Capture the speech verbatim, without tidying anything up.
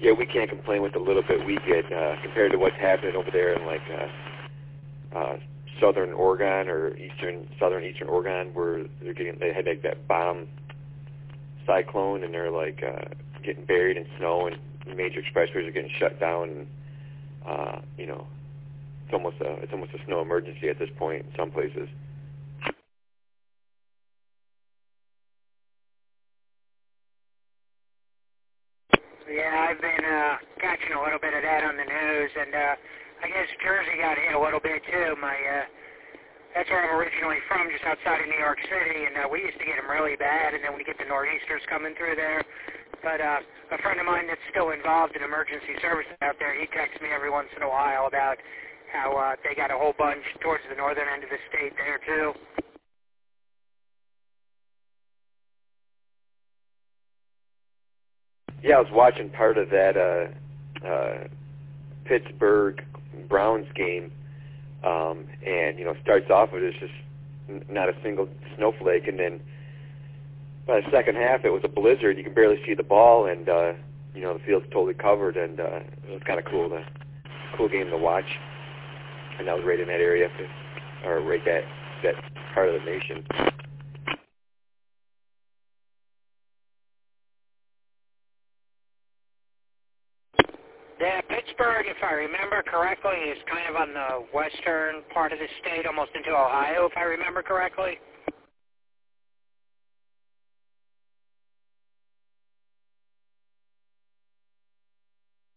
yeah, we can't complain with the little bit we get uh, compared to what's happening over there in like uh, uh, southern Oregon or eastern, southern eastern Oregon, where they're getting they had like that bottom cyclone and they're like uh, getting buried in snow and major expressways are getting shut down. And, uh, you know, it's almost a it's almost a snow emergency at this point in some places. Yeah, I've been uh, catching a little bit of that on the news, and uh, I guess Jersey got hit a little bit too. My uh, that's where I'm originally from, just outside of New York City, and uh, we used to get them really bad, and then we get the nor'easters coming through there. But uh, a friend of mine that's still involved in emergency services out there, he texts me every once in a while about how uh, they got a whole bunch towards the northern end of the state there too. Yeah, I was watching part of that uh, uh, Pittsburgh Browns game, um, and you know, starts off with it's just n- not a single snowflake, and then by the second half, it was a blizzard. You can barely see the ball, and uh, you know, the field's totally covered, and uh, it was kind of cool, to, cool game to watch. And that was right in that area, or right that that part of the nation. Yeah, Pittsburgh, if I remember correctly, is kind of on the western part of the state, almost into Ohio, if I remember correctly.